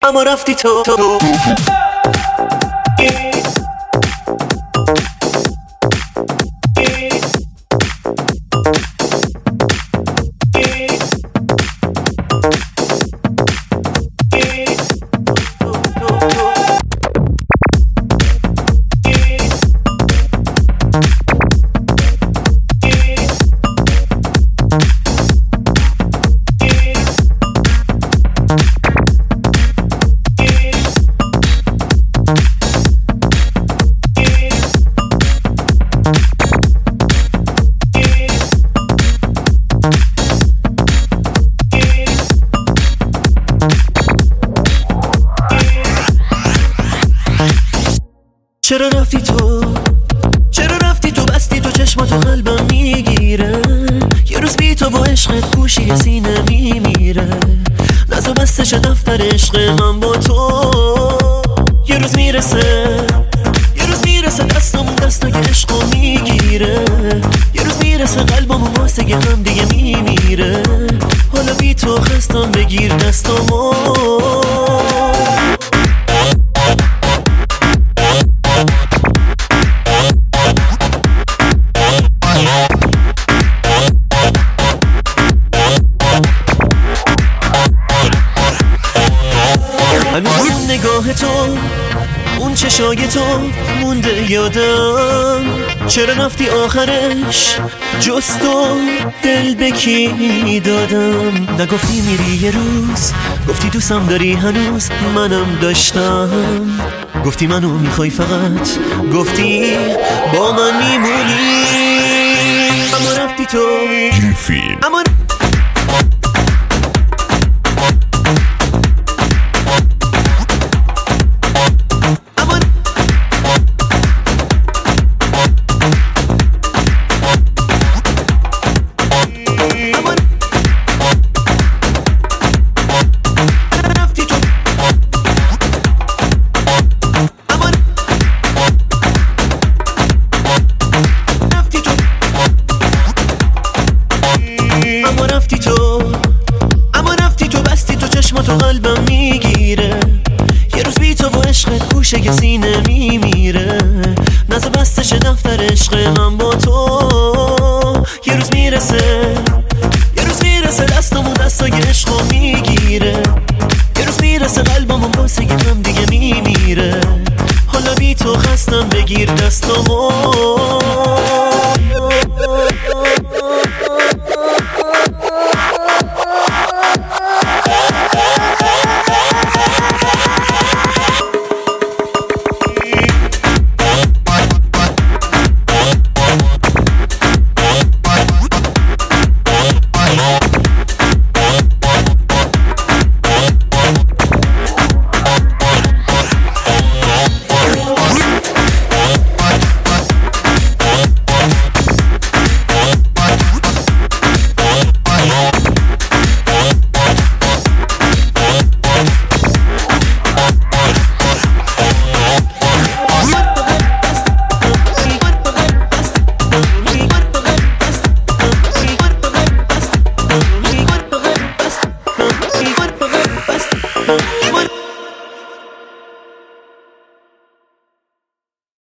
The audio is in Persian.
اما رفتی تو چرا رفتی تو؟ چرا رفتی تو؟ بستی تو چشماتو قلبم میگیره، یه روز بی تو با عشقت گوشی سینه میمیره. نزو بستش دفتر عشق من با تو، یه روز میرسه، یه روز میرسه دستمون دستای عشقو میگیره، یه روز میرسه قلبمون واسه هم دیگه میمیره. حالا بی تو خستم، بگیر دستمو. هنوز اون نگاه تو، اون چشای تو مونده یادم. چرا رفتی آخرش جز تو دل به کی دادم؟ نگفتی میری یه روز، گفتی دوستم داری هنوز، منم داشتم. گفتی منو میخوای فقط، گفتی با من میمونی. اما رفتی تو، اما تو قلبم میگیره، یه روز بی تو با عشقت گوشه یه سینه میمیره. نزو بستش دفتر عشق من با تو، یه روز میرسه، یه روز میرسه دستمون دستای عشقو میگیره، یه روز میرسه قلبمون واسه هم دیگه میمیره. حالا بی تو خستم، بگیر دستمو.